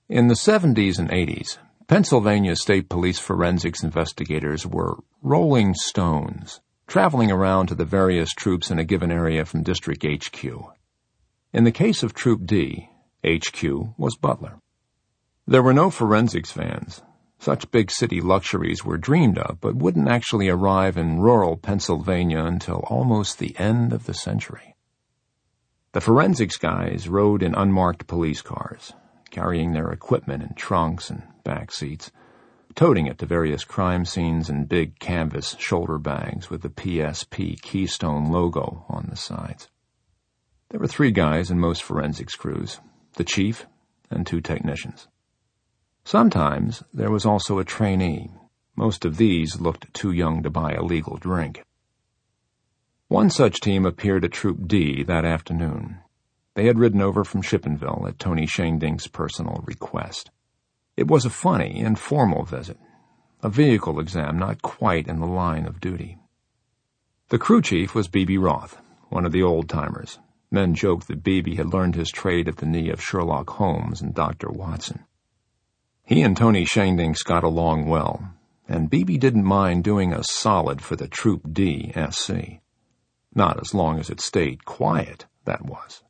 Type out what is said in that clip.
In the 70s and 80s, Pennsylvania State Police forensics investigators were rolling stones, traveling around to the various troops in a given area from District HQ. In the case of Troop D, HQ was Butler. There were no forensics vans. Such big city luxuries were dreamed of, but wouldn't actually arrive in rural Pennsylvania until almost the end of the century. The forensics guys rode in unmarked police cars, carrying their equipment in trunks and back seats, toting it to various crime scenes in big canvas shoulder bags with the PSP Keystone logo on the sides. There were 3 guys in most forensics crews, the chief and 2 technicians. Sometimes there was also a trainee. Most of these looked too young to buy a legal drink. One such team appeared at Troop D that afternoon. They had ridden over from Shippenville at Tony Shainding's personal request. It was a funny, informal visit, a vehicle exam not quite in the line of duty. The crew chief was B.B. Roth, one of the old-timers. Men joked that B.B. had learned his trade at the knee of Sherlock Holmes and Dr. Watson. He and Tony Shainding got along well, and B.B. didn't mind doing a solid for the Troop D SC. Not as long as it stayed quiet, that was.